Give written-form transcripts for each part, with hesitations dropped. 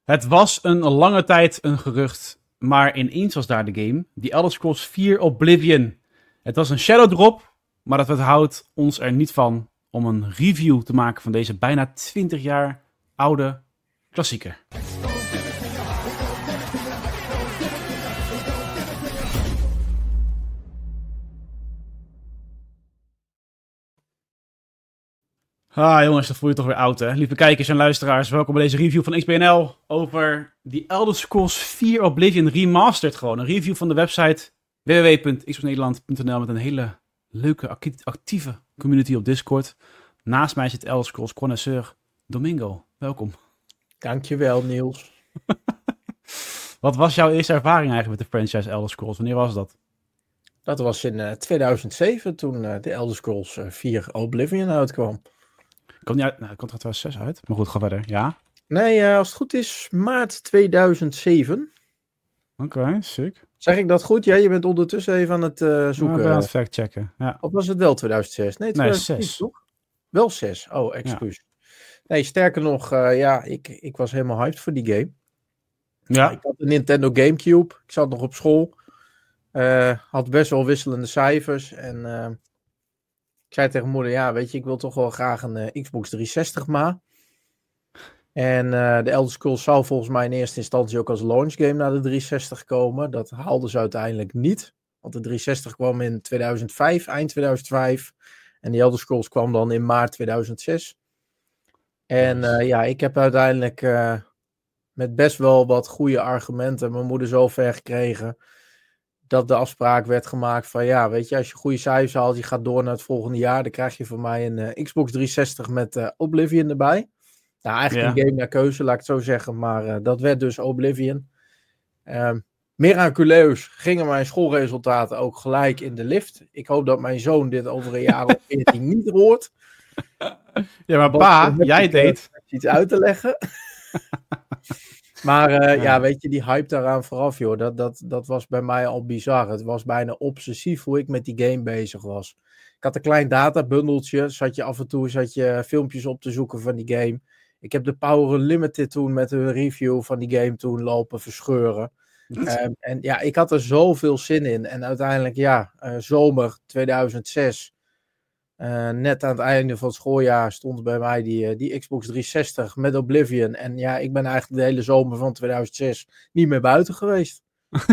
Het was een lange tijd een gerucht, maar ineens was daar de game. The Elder Scrolls 4 Oblivion. Het was een shadow drop, maar dat weerhoudt ons er niet van om een review te maken van deze bijna 20 jaar oude klassieker. Jongens, dat voel je toch weer oud, hè? Lieve kijkers en luisteraars, welkom bij deze review van XBNL over The Elder Scrolls 4 Oblivion Remastered gewoon. Een review van de website www.xboxnederland.nl met een hele leuke, actieve community op Discord. Naast mij zit Elder Scrolls connoisseur Domingo. Welkom. Dankjewel, Niels. Wat was jouw eerste ervaring eigenlijk met de franchise Elder Scrolls? Wanneer was dat? Dat was in 2007 toen de Elder Scrolls 4 Oblivion uitkwam. Komt niet uit, nou, komt er 2006 uit. Maar goed, ga verder. Ja? Nee, als het goed is, maart 2007. Oké, sick. Zeg ik dat goed? Ja, je bent ondertussen even aan het zoeken. Ik ben aan het factchecken, ja. Of was het wel 2006? Nee, 2006 6. toch? Wel 6. Oh, excuus. Ja. Nee, sterker nog, ik was helemaal hyped voor die game. Ja. Ik had een Nintendo Gamecube. Ik zat nog op school. Had best wel wisselende cijfers. En ik zei tegen moeder, ja, weet je, ik wil toch wel graag een Xbox 360 maar. En de Elder Scrolls zou volgens mij in eerste instantie ook als launch game naar de 360 komen. Dat haalden ze uiteindelijk niet. Want de 360 kwam in 2005, eind 2005. En de Elder Scrolls kwam dan in maart 2006. En ik heb uiteindelijk met best wel wat goede argumenten mijn moeder zo ver gekregen dat de afspraak werd gemaakt van ja, weet je, als je goede cijfers haalt, je gaat door naar het volgende jaar, dan krijg je van mij een Xbox 360 met Oblivion erbij. Nou, eigenlijk een game naar keuze, laat ik het zo zeggen, maar dat werd dus Oblivion. Miraculeus gingen mijn schoolresultaten ook gelijk in de lift. Ik hoop dat mijn zoon dit over een jaar of 14 niet hoort. Ja, maar pa, jij deed iets uit te leggen. Maar weet je, die hype daaraan vooraf, joh, dat was bij mij al bizar. Het was bijna obsessief hoe ik met die game bezig was. Ik had een klein databundeltje, af en toe filmpjes op te zoeken van die game. Ik heb de Power Unlimited toen met een review van die game toen lopen verscheuren. En ja, ik had er zoveel zin in. En uiteindelijk, zomer 2006... net aan het einde van het schooljaar stond bij mij die Xbox 360 met Oblivion. En ja, ik ben eigenlijk de hele zomer van 2006 niet meer buiten geweest.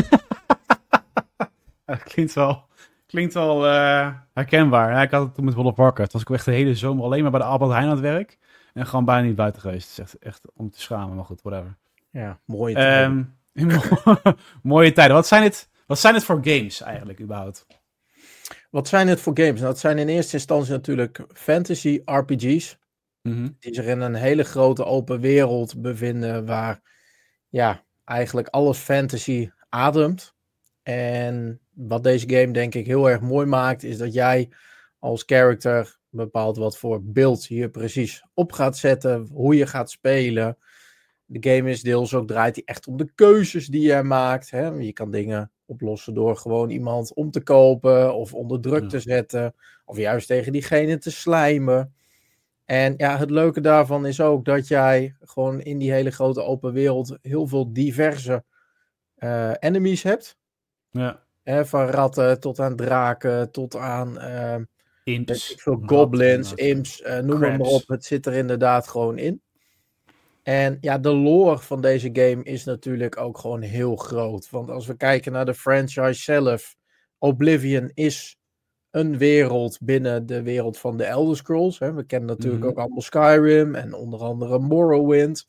Klinkt wel herkenbaar. Ja, ik had het toen met World of Warcraft. Was ik echt de hele zomer alleen maar bij de Albert Heijn aan het werk. En gewoon bijna niet buiten geweest. Het is echt om te schamen, maar goed, whatever. Ja, mooie tijden. Mooie tijden. Wat zijn het voor games eigenlijk überhaupt? Wat zijn het voor games? Nou, het zijn in eerste instantie natuurlijk fantasy RPG's. Mm-hmm. Die zich in een hele grote open wereld bevinden waar eigenlijk alles fantasy ademt. En wat deze game denk ik heel erg mooi maakt, is dat jij als character bepaalt wat voor beeld je precies op gaat zetten, hoe je gaat spelen. De game is deels ook, draait die echt om de keuzes die je maakt. Hè? Je kan dingen oplossen door gewoon iemand om te kopen of onder druk te zetten. Of juist tegen diegene te slijmen. En ja, het leuke daarvan is ook dat jij gewoon in die hele grote open wereld heel veel diverse enemies hebt. Ja. Van ratten tot aan draken, tot aan imps, goblins, imps, noem het maar op. Het zit er inderdaad gewoon in. En ja, de lore van deze game is natuurlijk ook gewoon heel groot. Want als we kijken naar de franchise zelf, Oblivion is een wereld binnen de wereld van de Elder Scrolls. Hè. We kennen natuurlijk ook allemaal Skyrim en onder andere Morrowind.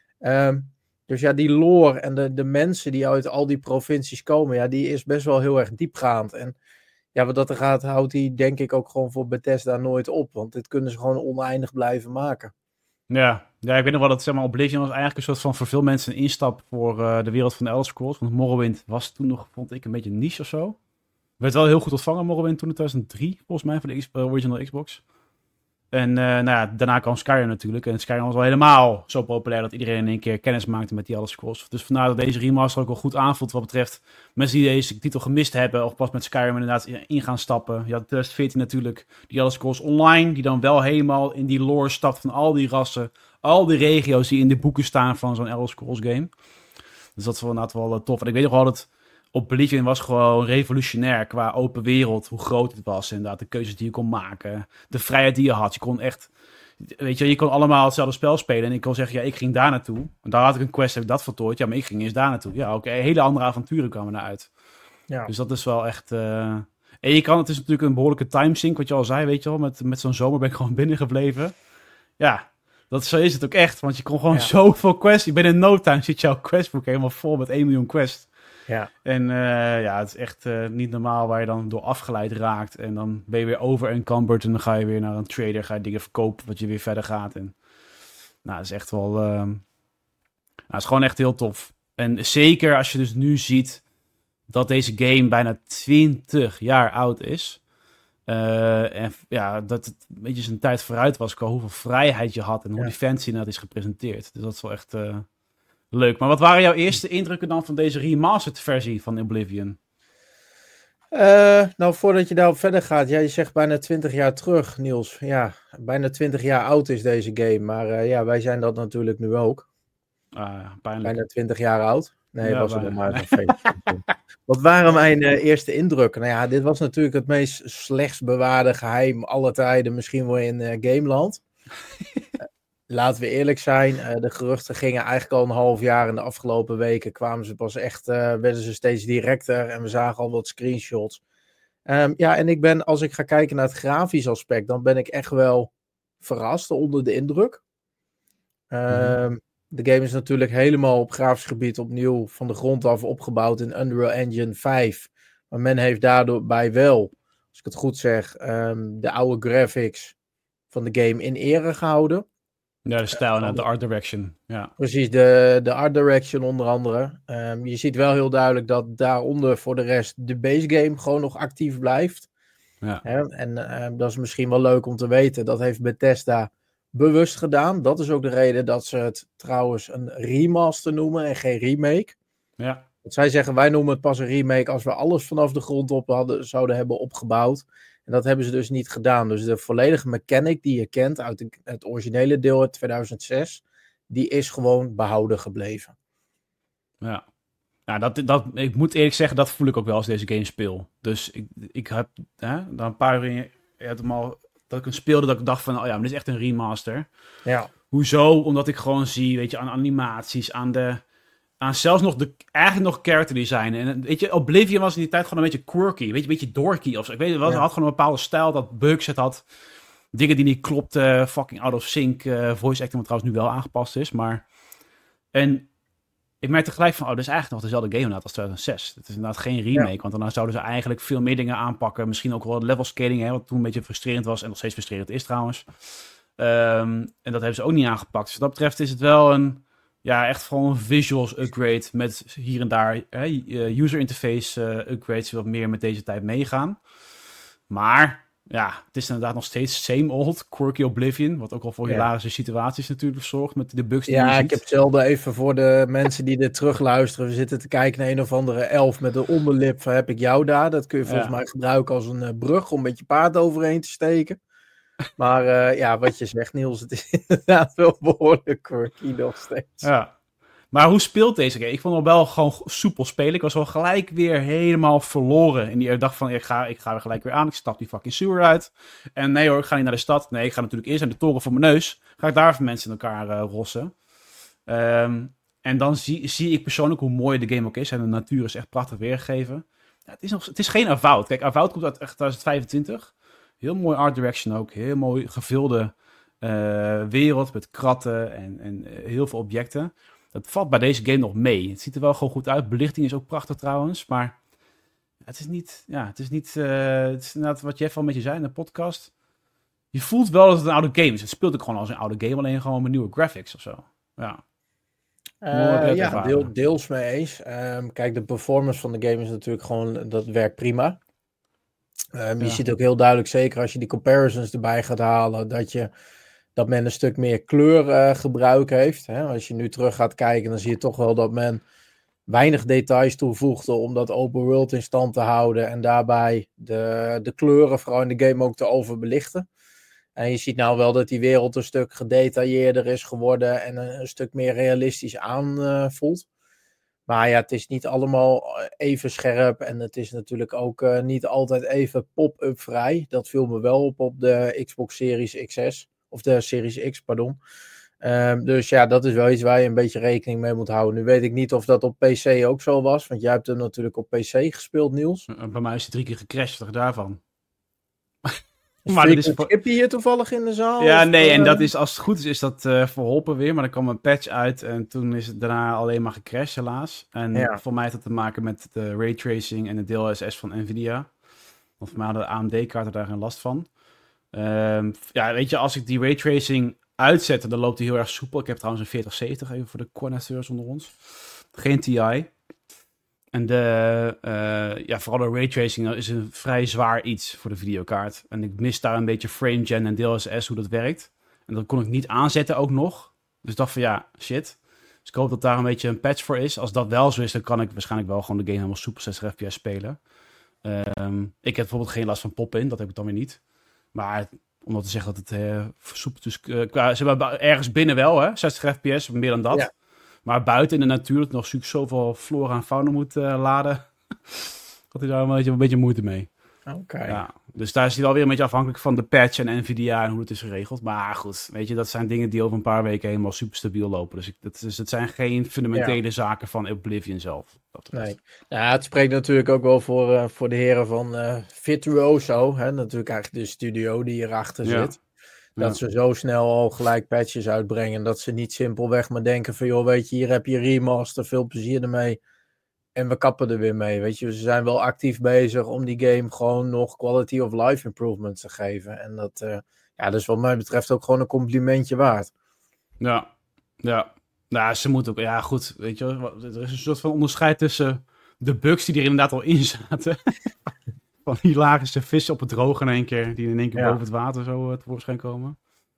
Dus ja, die lore en de mensen die uit al die provincies komen, ja, die is best wel heel erg diepgaand. En ja, wat dat er gaat, houdt die denk ik ook gewoon voor Bethesda nooit op. Want dit kunnen ze gewoon oneindig blijven maken. Ja, ik weet nog wel dat zeg maar, Oblivion was eigenlijk een soort van voor veel mensen een instap voor de wereld van de Elder Scrolls. Want Morrowind was toen nog, vond ik, een beetje niche of zo. Werd wel heel goed ontvangen, Morrowind, toen in 2003, volgens mij, voor de original Xbox. En daarna kwam Skyrim natuurlijk. En Skyrim was wel helemaal zo populair dat iedereen in één keer kennis maakte met die Elder Scrolls. Dus vandaar dat deze remaster ook wel goed aanvoelt wat betreft mensen die deze titel gemist hebben of pas met Skyrim inderdaad in gaan stappen. Je had in 2014 natuurlijk die Elder Scrolls Online, die dan wel helemaal in die lore stapt van al die rassen, al die regio's die in de boeken staan van zo'n Elder Scrolls game. Dus dat is wel inderdaad wel tof. En ik weet nog wel dat Oblivion was gewoon revolutionair qua open wereld, hoe groot het was. Inderdaad, de keuzes die je kon maken, de vrijheid die je had. Je kon echt, weet je kon allemaal hetzelfde spel spelen. En ik kon zeggen, ja, ik ging daar naartoe. En daar had ik een quest, heb ik dat voltooid. Ja, maar ik ging eens daar naartoe. Ja, oké, hele andere avonturen kwamen eruit. Ja. Dus dat is wel echt... En het is natuurlijk een behoorlijke timesink, wat je al zei, weet je wel. Met zo'n zomer ben ik gewoon binnengebleven. Ja, zo is het ook echt. Want je kon gewoon zoveel quests. Binnen no time zit jouw questboek helemaal vol met 1 miljoen quests. Ja. En het is echt niet normaal waar je dan door afgeleid raakt. En dan ben je weer over-encumbered en dan ga je weer naar een trader, ga je dingen verkopen, wat je weer verder gaat. En het is echt wel... het is gewoon echt heel tof. En zeker als je dus nu ziet dat deze game bijna 20 jaar oud is. En ja, dat het een beetje zijn tijd vooruit was qua hoeveel vrijheid je had en hoe die fancy dat is gepresenteerd. Dus dat is wel echt... leuk, maar wat waren jouw eerste indrukken dan van deze remastered versie van Oblivion? Voordat je daarop verder gaat, je zegt bijna 20 jaar terug, Niels. Ja, bijna 20 jaar oud is deze game, maar wij zijn dat natuurlijk nu ook. Pijnlijk. Bijna 20 jaar oud. Nee, was het nog maar een feestje. Wat waren mijn eerste indrukken? Nou ja, dit was natuurlijk het meest slechts bewaarde geheim aller tijden, misschien wel in Gameland. Laten we eerlijk zijn, de geruchten gingen eigenlijk al een half jaar. In de afgelopen weken kwamen ze pas echt, werden ze steeds directer en we zagen al wat screenshots. En als ik ga kijken naar het grafisch aspect, dan ben ik echt wel verrast, onder de indruk. De game is natuurlijk helemaal op grafisch gebied opnieuw van de grond af opgebouwd in Unreal Engine 5. Maar men heeft daardoor bij wel, als ik het goed zeg, de oude graphics van de game in ere gehouden. Ja, de stijl en de art direction. Ja. Precies, de art direction onder andere. Je ziet wel heel duidelijk dat daaronder voor de rest de base game gewoon nog actief blijft. Ja. En dat is misschien wel leuk om te weten. Dat heeft Bethesda bewust gedaan. Dat is ook de reden dat ze het trouwens een remaster noemen en geen remake. Ja. Want zij zeggen, wij noemen het pas een remake als we alles vanaf de grond op zouden hebben opgebouwd. En dat hebben ze dus niet gedaan. Dus de volledige mechanic die je kent uit het originele deel uit 2006, die is gewoon behouden gebleven. Ja. Nou, ik moet eerlijk zeggen, dat voel ik ook wel als deze game speel. Dus ik heb dan een paar uur dat ik een speelde dat ik dacht van, maar dit is echt een remaster. Ja. Hoezo? Omdat ik gewoon zie, weet je, aan animaties, aan zelfs nog eigenlijk nog character design. En weet je, Oblivion was in die tijd gewoon een beetje quirky, weet je, een beetje dorky of zo. Ik weet het wel, ze had gewoon een bepaalde stijl, dat bugs het had. Dingen die niet klopten, fucking out of sync. Voice acting, wat trouwens nu wel aangepast is, maar... En ik merkte gelijk van, dit is eigenlijk nog dezelfde game inderdaad als 2006. Het is inderdaad geen remake, want daarna zouden ze eigenlijk veel meer dingen aanpakken. Misschien ook wel level scaling, wat toen een beetje frustrerend was en nog steeds frustrerend is trouwens. En dat hebben ze ook niet aangepakt. Dus wat dat betreft is het wel echt gewoon een visuals upgrade met hier en daar user interface upgrades die wat meer met deze tijd meegaan. Maar ja, het is inderdaad nog steeds same old quirky Oblivion, wat ook al voor hilarische situaties natuurlijk zorgt met de bugs die je ziet. Ik heb zelden even voor de mensen die dit terugluisteren, we zitten te kijken naar een of andere elf met een onderlip van heb ik jou daar. Dat kun je volgens mij gebruiken als een brug om met je paard overheen te steken. Maar wat je zegt, Niels, het is inderdaad wel behoorlijk quirky nog steeds. Ja. Maar hoe speelt deze game? Ik vond het wel gewoon soepel spelen. Ik was wel gelijk weer helemaal verloren. In die dag van, ik ga er gelijk weer aan. Ik stap die fucking sewer uit. En nee hoor, ik ga niet naar de stad. Nee, ik ga natuurlijk eerst naar de toren voor mijn neus. Ga ik daar van mensen in elkaar rossen. En dan zie ik persoonlijk hoe mooi de game ook is. En de natuur is echt prachtig weergegeven. Ja, het is geen Avowed. Kijk, Avowed komt uit 2025. Heel mooi art direction ook. Heel mooi gevulde wereld met kratten en heel veel objecten. Dat valt bij deze game nog mee. Het ziet er wel gewoon goed uit. Belichting is ook prachtig trouwens. Maar het is niet... het is inderdaad wat Jeff al met je zei in de podcast. Je voelt wel dat het een oude game is. Het speelt ook gewoon als een oude game. Alleen gewoon met nieuwe graphics of zo. Ja. Deels mee eens. Kijk, de performance van de game is natuurlijk gewoon... Dat werkt prima. Je ziet ook heel duidelijk, zeker als je die comparisons erbij gaat halen, dat men een stuk meer kleurgebruik heeft. Hè? Als je nu terug gaat kijken, dan zie je toch wel dat men weinig details toevoegde om dat open world in stand te houden en daarbij de kleuren vooral in de game ook te overbelichten. En je ziet nou wel dat die wereld een stuk gedetailleerder is geworden en een stuk meer realistisch aanvoelt. Maar ja, het is niet allemaal even scherp en het is natuurlijk ook niet altijd even pop-up vrij. Dat viel me wel op de Xbox Series XS, of de Series X, pardon. Dus ja, dat is wel iets waar je een beetje rekening mee moet houden. Nu weet ik niet of dat op PC ook zo was, want jij hebt hem natuurlijk op PC gespeeld, Niels. Bij mij is hij 3 keer gecrashed, toch daarvan. Maar dat is Skippy hier toevallig in de zaal? Ja, nee, en dat is, als het goed is dat verholpen weer. Maar er kwam een patch uit en toen is het daarna alleen maar gecrashed, helaas. En voor mij heeft dat te maken met de raytracing en de DLSS van Nvidia. Want voor mij hadden de AMD-kaarten daar geen last van. Ja, weet je, als ik die raytracing uitzet, dan loopt hij heel erg soepel. Ik heb trouwens een 4070, even voor de connoisseurs onder ons. Geen TI. En vooral de raytracing is een vrij zwaar iets voor de videokaart. En ik mis daar een beetje frame gen en DLSS, hoe dat werkt. En dat kon ik niet aanzetten ook nog. Dus ik dacht van ja, shit. Dus ik hoop dat daar een beetje een patch voor is. Als dat wel zo is, dan kan ik waarschijnlijk wel gewoon de game helemaal soepel 60 fps spelen. Ik heb bijvoorbeeld geen last van pop-in, dat heb ik dan weer niet. Maar om dat te zeggen dat het versoepelt. Dus ze hebben ergens binnen wel, hè, 60 fps, meer dan dat. Ja. Maar buiten in de natuur nog zoveel flora en fauna moet laden. Had hij daar een beetje moeite mee. Oké. Ja, dus daar is hij wel weer een beetje afhankelijk van de patch en Nvidia en hoe het is geregeld. Maar goed, weet je, dat zijn dingen die over een paar weken helemaal super stabiel lopen. Dus het zijn geen fundamentele zaken van Oblivion zelf. Nee. Ja, het spreekt natuurlijk ook wel voor de heren van Virtuoso. Hè? Natuurlijk eigenlijk de studio die hierachter zit. Dat ze zo snel al gelijk patches uitbrengen. Dat ze niet simpelweg maar denken van, joh, weet je, hier heb je remaster, veel plezier ermee. En we kappen er weer mee, weet je. Ze zijn wel actief bezig om die game gewoon nog quality of life improvements te geven. En dat is wat mij betreft ook gewoon een complimentje waard. Ja. Nou, ze moeten ook, ja goed, weet je, er is een soort van onderscheid tussen de bugs die er inderdaad al in zaten. Van hilarische vissen op het droog in één keer, die in één keer boven het water zo tevoorschijn komen.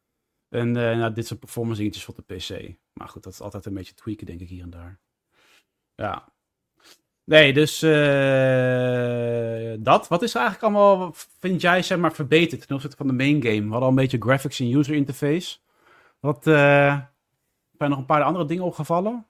En dit soort performance dingetjes voor de PC. Maar goed, dat is altijd een beetje tweaken, denk ik, hier en daar. Ja. Nee, dus dat. Wat is er eigenlijk allemaal, vind jij, zeg maar, verbeterd ten opzichte van de main game? We hadden al een beetje graphics en user interface. Wat, zijn er nog een paar andere dingen opgevallen?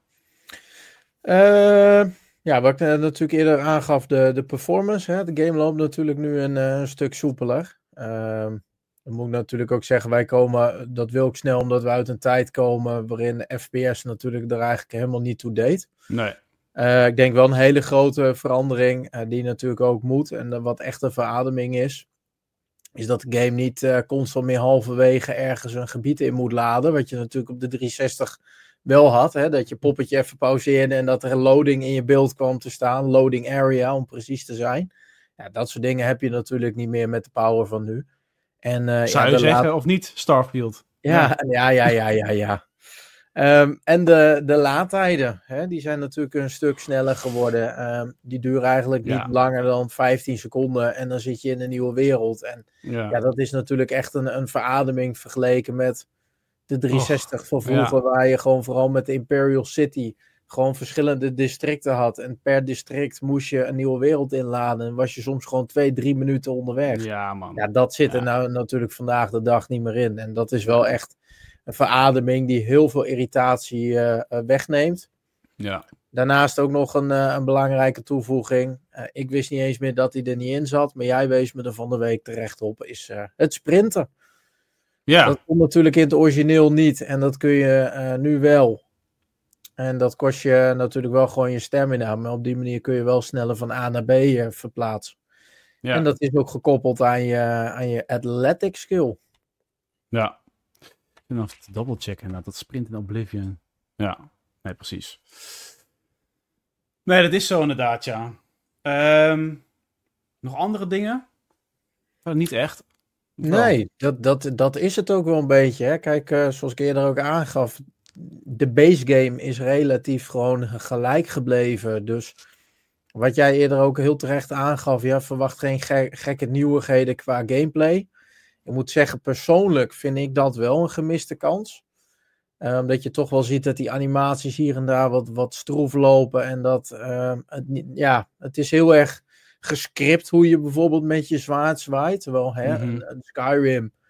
Ja, wat ik natuurlijk eerder aangaf, de performance. Hè? De game loopt natuurlijk nu een stuk soepeler. Dan moet ik natuurlijk ook zeggen, wij komen, dat wil ik snel, omdat we uit een tijd komen waarin de FPS natuurlijk er eigenlijk helemaal niet toe deed. Nee. Ik denk wel een hele grote verandering, die natuurlijk ook moet. En wat echt een verademing is dat de game niet constant meer halverwege ergens een gebied in moet laden. Wat je natuurlijk op de 360 wel had. Hè? Dat je poppetje even pauzeerde en dat er een loading in je beeld kwam te staan. Loading area, om precies te zijn. Ja, dat soort dingen heb je natuurlijk niet meer met de power van nu. En, zou je zeggen, of niet? Starfield. Ja. En de laadtijden, hè, die zijn natuurlijk een stuk sneller geworden. Die duren eigenlijk niet langer dan 15 seconden en dan zit je in een nieuwe wereld. En dat is natuurlijk echt een verademing vergeleken met de 360 van vroeger, waar je gewoon vooral met de Imperial City gewoon verschillende districten had. En per district moest je een nieuwe wereld inladen en was je soms gewoon 2-3 minuten onderweg. Ja, man. Ja, dat zit er nou natuurlijk vandaag de dag niet meer in. En dat is wel echt een verademing die heel veel irritatie wegneemt. Ja. Daarnaast ook nog een belangrijke toevoeging. Ik wist niet eens meer dat hij er niet in zat, maar jij wees me er van de week terecht op, is het sprinten. Ja. Dat komt natuurlijk in het origineel niet en dat kun je nu wel. En dat kost je natuurlijk wel gewoon je stamina, maar op die manier kun je wel sneller van A naar B verplaatsen. Ja. En dat is ook gekoppeld aan je athletic skill. Ja. En dan te double-checken, dat sprint in Oblivion. Ja, nee, precies. Nee, dat is zo inderdaad, ja. Nog andere dingen? Niet echt. Nee, dat is het ook wel een beetje. Hè. Kijk, zoals ik eerder ook aangaf, de base game is relatief gewoon gelijk gebleven. Dus wat jij eerder ook heel terecht aangaf, verwacht geen gekke nieuwigheden qua gameplay. Ik moet zeggen, persoonlijk vind ik dat wel een gemiste kans. Omdat je toch wel ziet dat die animaties hier en daar wat stroef lopen. En dat het is heel erg gescript hoe je bijvoorbeeld met je zwaard zwaait. Terwijl een Skyrim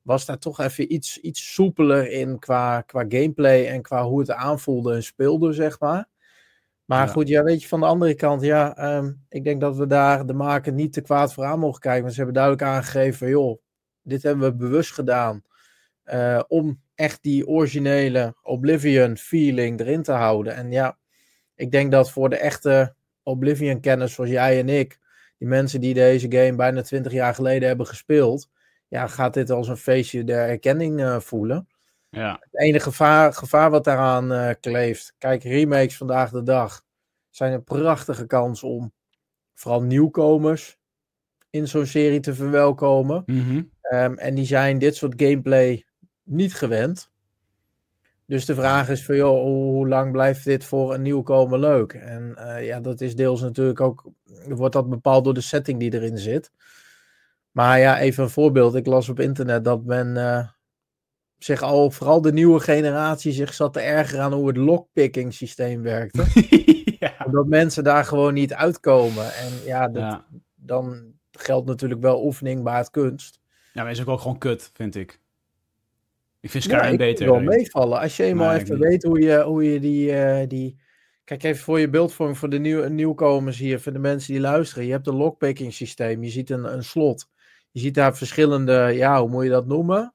was daar toch even iets soepeler in qua gameplay en qua hoe het aanvoelde en speelde, zeg maar. Maar goed, weet je, van de andere kant, ik denk dat we daar de maker niet te kwaad voor aan mogen kijken. Want ze hebben duidelijk aangegeven van, joh, dit hebben we bewust gedaan om echt die originele Oblivion feeling erin te houden. En ja, ik denk dat voor de echte Oblivion-kenners zoals jij en ik, die mensen die deze game bijna 20 jaar geleden hebben gespeeld, ja, gaat dit als een feestje der herkenning voelen. Ja. Het enige gevaar wat daaraan kleeft, kijk, remakes vandaag de dag zijn een prachtige kans om vooral nieuwkomers in zo'n serie te verwelkomen. Mm-hmm. En die zijn dit soort gameplay niet gewend. Dus de vraag is van, joh, hoe lang blijft dit voor een nieuwkomer leuk? En dat is deels natuurlijk ook, wordt dat bepaald door de setting die erin zit. Maar ja, even een voorbeeld. Ik las op internet dat men zich vooral de nieuwe generatie, zich zat te ergeren aan hoe het lockpicking systeem werkte. Ja. Omdat mensen daar gewoon niet uitkomen. En dan geldt natuurlijk wel oefening baart kunst. Ja, maar is ook gewoon kut, vind ik. Ik vind Skyrim beter. Ik vind wel meevallen. Als je eenmaal even weet hoe je die... Kijk even voor je beeldvorming voor de nieuwkomers hier, voor de mensen die luisteren. Je hebt een lockpicking systeem. Je ziet een slot. Je ziet daar verschillende, hoe moet je dat noemen?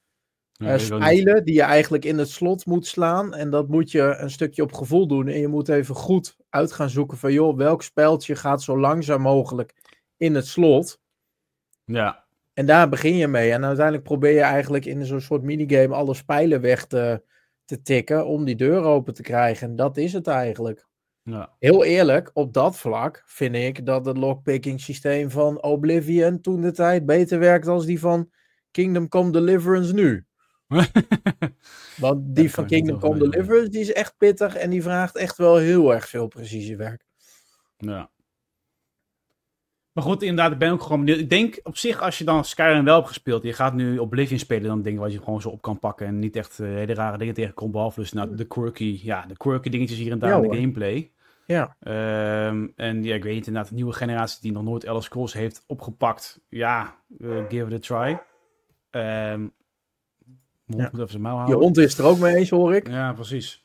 Spijlen die je eigenlijk in het slot moet slaan. En dat moet je een stukje op gevoel doen. En je moet even goed uit gaan zoeken van, joh, welk spijltje gaat zo langzaam mogelijk in het slot. Ja. En daar begin je mee. En uiteindelijk probeer je eigenlijk in zo'n soort minigame alle spijlen weg te tikken om die deur open te krijgen. En dat is het eigenlijk. Ja. Heel eerlijk, op dat vlak vind ik dat het lockpicking systeem van Oblivion toen de tijd beter werkt dan die van Kingdom Come Deliverance nu. Want die van Kingdom Come Deliverance, die is echt pittig en die vraagt echt wel heel erg veel precisiewerk. Ja. Maar goed, inderdaad, ik ben ook gewoon benieuwd. Ik denk op zich, als je dan Skyrim wel hebt gespeeld, je gaat nu Oblivion spelen, dan denk ik wat je gewoon zo op kan pakken en niet echt hele rare dingen tegenkomt, behalve dus de quirky dingetjes hier en daar in de gameplay. Ja. En ik weet niet, inderdaad, de nieuwe generatie die nog nooit Elder Scrolls heeft opgepakt, give it a try. Moet even zijn mouw houden. Je hond is er ook mee eens, hoor ik. Ja, precies.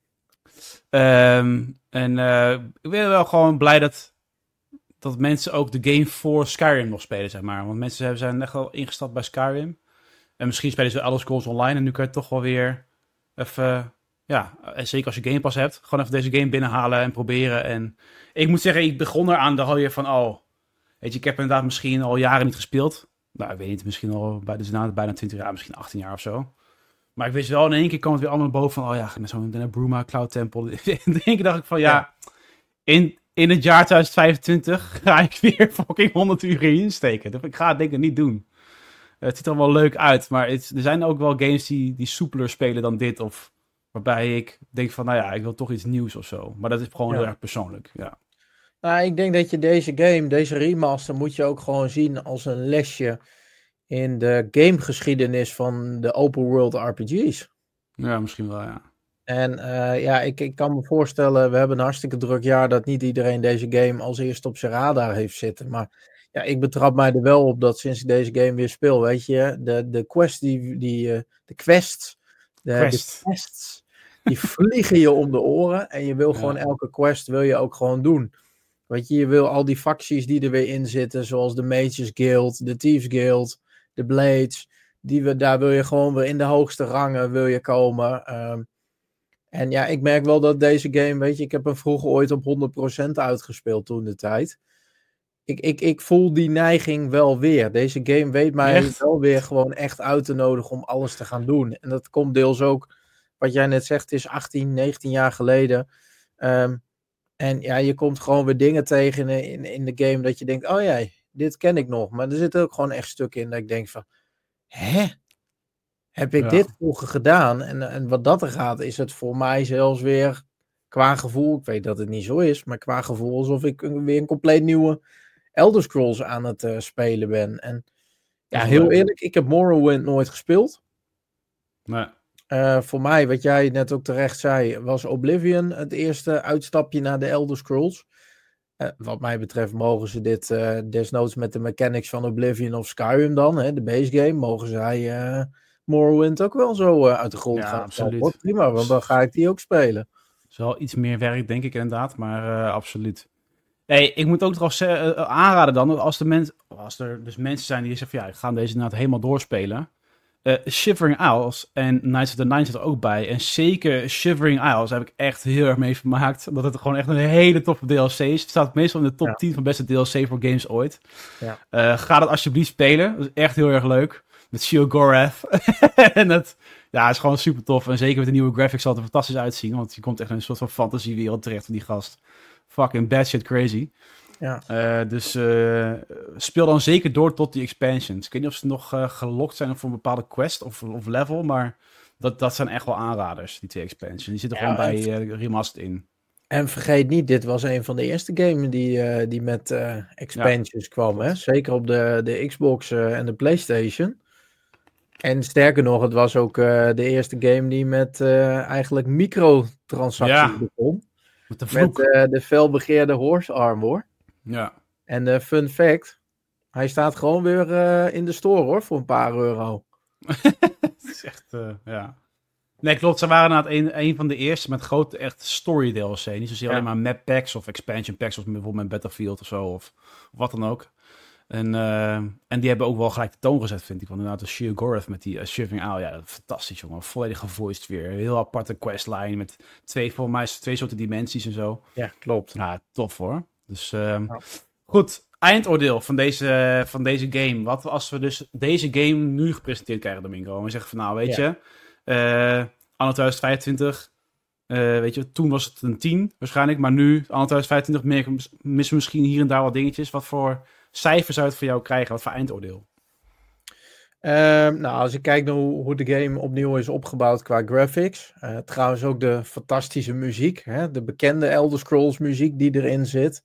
Ik ben wel gewoon blij dat mensen ook de game voor Skyrim nog spelen, zeg maar. Want mensen zijn echt wel ingestapt bij Skyrim. En misschien spelen ze Elder Scrolls Online en nu kun je toch wel weer even... en zeker als je Game Pass hebt, gewoon even deze game binnenhalen en proberen. En ik moet zeggen, ik begon eraan, dan had je van, weet je, ik heb inderdaad misschien al jaren niet gespeeld. Nou, ik weet niet, misschien al bijna 20 jaar, misschien 18 jaar of zo. Maar ik wist wel, in één keer kwam het weer allemaal boven van, zo'n Bruma Cloud Temple. In één keer dacht ik van, in het jaar 2025 ga ik weer fucking 100 uur in steken. Ik ga het denk ik niet doen. Het ziet er wel leuk uit, maar er zijn ook wel games die soepeler spelen dan dit. Of waarbij ik denk van, ik wil toch iets nieuws of zo. Maar dat is gewoon heel erg persoonlijk, ja. Nou, ik denk dat je deze remaster moet je ook gewoon zien als een lesje in de gamegeschiedenis van de open world RPG's. Ja, misschien wel, ja. En ik kan me voorstellen, we hebben een hartstikke druk jaar dat niet iedereen deze game als eerste op zijn radar heeft zitten. Maar ik betrap mij er wel op dat sinds ik deze game weer speel, weet je, de quests, de quests, die vliegen je om de oren en je wil gewoon elke quest wil je ook gewoon doen. Weet je wil al die facties die er weer in zitten, zoals de Mages Guild, de Thieves Guild, de Blades, daar wil je gewoon weer in de hoogste rangen wil je komen. En ik merk wel dat deze game, weet je, ik heb hem vroeger ooit op 100% uitgespeeld toen de tijd. Ik voel die neiging wel weer. Deze game weet mij wel weer gewoon echt uit te nodigen om alles te gaan doen. En dat komt deels ook, wat jij net zegt, is 18, 19 jaar geleden. En je komt gewoon weer dingen tegen in de game dat je denkt, dit ken ik nog. Maar er zitten ook gewoon echt stukken in dat ik denk van, heb ik dit vroeger gedaan? En wat dat er gaat, is het voor mij zelfs weer qua gevoel, ik weet dat het niet zo is, maar qua gevoel alsof ik weer een compleet nieuwe Elder Scrolls aan het spelen ben. En heel eerlijk, ik heb Morrowind nooit gespeeld. Nee. Voor mij, wat jij net ook terecht zei, was Oblivion het eerste uitstapje naar de Elder Scrolls. Wat mij betreft mogen ze dit desnoods met de mechanics van Oblivion of Skyrim dan, hè, de base game, mogen zij Morrowind ook wel zo uit de grond gaan stampen. Absoluut. Prima, want dan ga ik die ook spelen. Het is wel iets meer werk, denk ik inderdaad, maar absoluut. Hey, ik moet ook trouwens aanraden dan, als er dus mensen zijn die zeggen van, ja, ik ga deze inderdaad helemaal doorspelen. Shivering Isles en Knights of the Nine zit er ook bij. En zeker Shivering Isles heb ik echt heel erg mee vermaakt. Omdat het gewoon echt een hele toffe DLC is. Het staat meestal in de top 10 van beste DLC voor games ooit. Ja. Ga dat alsjeblieft spelen. Dat is echt heel erg leuk. Met Sheogorath. En het is gewoon super tof. En zeker met de nieuwe graphics zal het er fantastisch uitzien. Want je komt echt in een soort van fantasiewereld terecht van die gast. Fucking bad shit crazy. Ja. Dus speel dan zeker door tot die expansions. Ik weet niet of ze nog gelokt zijn voor een bepaalde quest of level, maar dat zijn echt wel aanraders, die 2 expansions. Die zitten gewoon bij Remastered in. En vergeet niet, dit was een van de eerste games die met expansions kwam. Hè? Zeker op de Xbox en de PlayStation. En sterker nog, het was ook de eerste game die met eigenlijk microtransacties begon. Met de vloek. Met de felbegeerde horse armor. Ja. En fun fact, hij staat gewoon weer in de store hoor, voor een paar euro. Het is echt, ja. Nee, klopt. Ze waren inderdaad een van de eerste met grote echt story DLC. Niet zozeer alleen maar map packs of expansion packs, zoals bijvoorbeeld met Battlefield of zo, of wat dan ook. En die hebben ook wel gelijk de toon gezet, vind ik. Want inderdaad, de Sheogorath met die Shivering Isle, ja, fantastisch, jongen. Volledig gevoiced weer. Heel aparte questline met volgens mij twee soorten dimensies en zo. Ja, klopt. Ja, tof hoor. Dus goed, eindoordeel van deze game. Wat als we dus deze game nu gepresenteerd krijgen, Domingo? En we zeggen van, nou, weet je, anno 2025, weet je, toen was het een 10 waarschijnlijk, maar nu, anno 2025, missen we misschien hier en daar wat dingetjes. Wat voor cijfers zou het voor jou krijgen? Wat voor eindoordeel? Nou, als ik kijk naar hoe de game opnieuw is opgebouwd qua graphics. Trouwens ook de fantastische muziek. Hè? De bekende Elder Scrolls muziek die erin zit.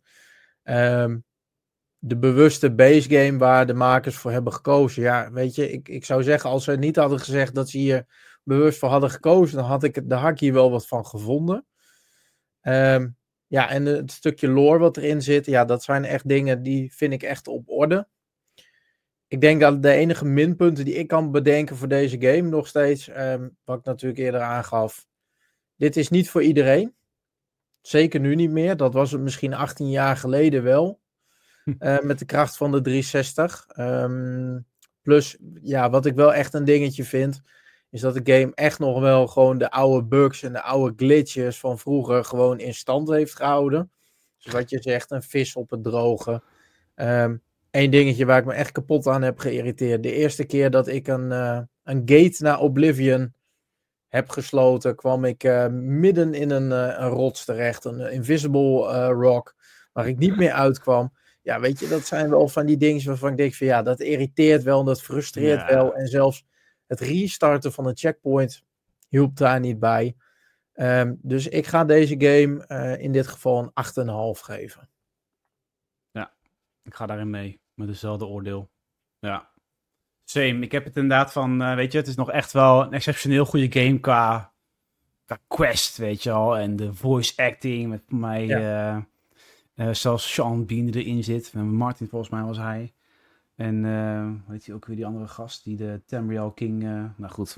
De bewuste base game waar de makers voor hebben gekozen. Ja, weet je, ik zou zeggen, als ze niet hadden gezegd dat ze hier bewust voor hadden gekozen, dan had ik daar hier wel wat van gevonden. Ja, en het stukje lore wat erin zit, ja, dat zijn echt dingen die vind ik echt op orde. Ik denk dat de enige minpunten die ik kan bedenken voor deze game nog steeds, wat ik natuurlijk eerder aangaf, dit is niet voor iedereen. Zeker nu niet meer. Dat was het misschien 18 jaar geleden wel. Met de kracht van de 360. Plus, ja, wat ik wel echt een dingetje vind, is dat de game echt nog wel gewoon de oude bugs en de oude glitches van vroeger gewoon in stand heeft gehouden. Dus wat je zegt, een vis op het droge. Eén dingetje waar ik me echt kapot aan heb geïrriteerd. De eerste keer dat ik een gate naar Oblivion heb gesloten, kwam ik midden in een rots terecht. Een invisible rock, waar ik niet meer uitkwam. Ja, weet je, dat zijn wel van die dingen waarvan ik denk van ja, dat irriteert wel en dat frustreert wel. En zelfs het restarten van een checkpoint hielp daar niet bij. Dus ik ga deze game in dit geval een 8,5 geven. Ja, ik ga daarin mee. Met dezelfde oordeel. Ja. Same. Ik heb het inderdaad van, weet je, het is nog echt wel een exceptioneel goede game qua quest, weet je wel. En de voice acting met mij, zelfs Sean Bean die erin zit. Martin volgens mij was hij. En weet je ook weer die andere gast, die de Tamriel King, nou goed.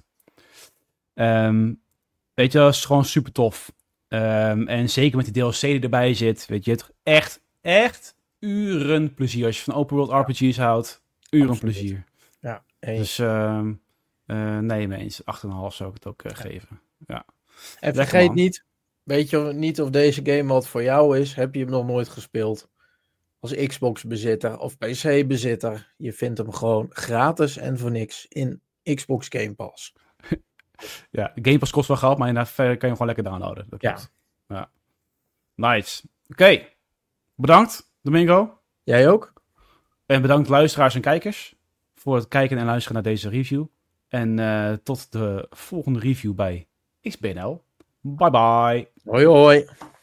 Weet je, dat is gewoon super tof. En zeker met die DLC die erbij zit, weet je, het echt uren plezier. Als je van open world RPG's houdt, uren plezier. Ja, dus nee, mee eens. 8,5 zou ik het ook geven. Ja. En vergeet niet, weet je niet of deze game wat voor jou is, heb je hem nog nooit gespeeld. Als Xbox-bezitter of PC-bezitter, je vindt hem gewoon gratis en voor niks in Xbox Game Pass. Ja, Game Pass kost wel geld, maar inderdaad kan je hem gewoon lekker downloaden. Ja. Nice. Oké. Bedankt, Domingo. Jij ook? En bedankt luisteraars en kijkers voor het kijken en luisteren naar deze review. En tot de volgende review bij XBNL. Bye bye. Hoi hoi.